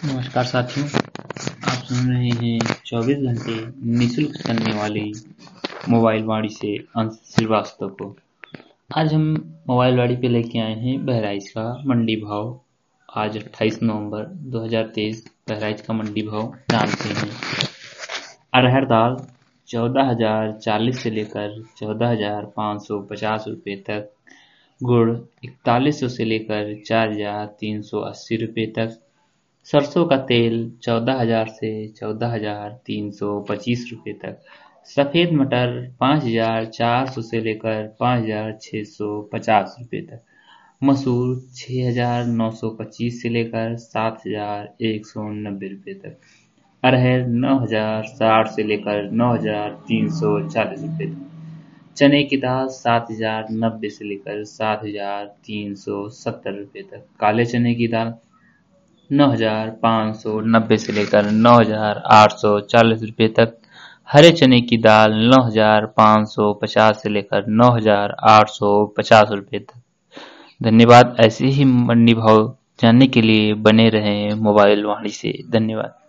नमस्कार साथियों, आप सुन रहे हैं 24 घंटे निःशुल्क चलने वाली मोबाइल वाणी से अंश श्रीवास्तव को। आज हम मोबाइल वाणी पे लेके आए हैं बहराइच का मंडी भाव। आज 28 नवंबर 2023 बहराइच का मंडी भाव जानते हैं। अरहर दाल 14,040 से लेकर 14,550 रुपये तक, गुड़ 4100 से लेकर 4,380 रुपये तक, सरसों का तेल 14,000 से 14,325 रुपये तक, सफेद मटर 5,400 से लेकर 5,650 रुपये तक, मसूर 6,925 से लेकर 7,190 रुपये तक, अरहर 9,060 से लेकर 9,340 रुपये तक, चने की दाल 7,090 से लेकर 7,370 रुपये तक, काले चने की दाल 9,590 से लेकर 9,840 रुपये तक, हरे चने की दाल 9,550 से लेकर 9,850 रुपये तक। धन्यवाद। ऐसे ही मंडी भाव जानने के लिए बने रहें मोबाइल वाणी से। धन्यवाद।